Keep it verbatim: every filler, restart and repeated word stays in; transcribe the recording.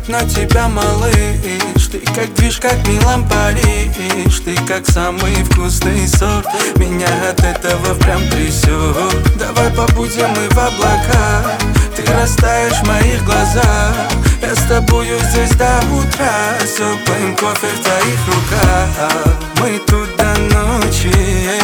смотреть на тебя, малыш. Ты как движ, как Милан, Париж. Ты как самый вкусный сорт. Меня от этого прям трясет. Давай побудем мы в облаках. Ты растаешь в моих глазах. Я с тобою здесь до утра. С теплым кофе в твоих руках. Мы тут до ночи.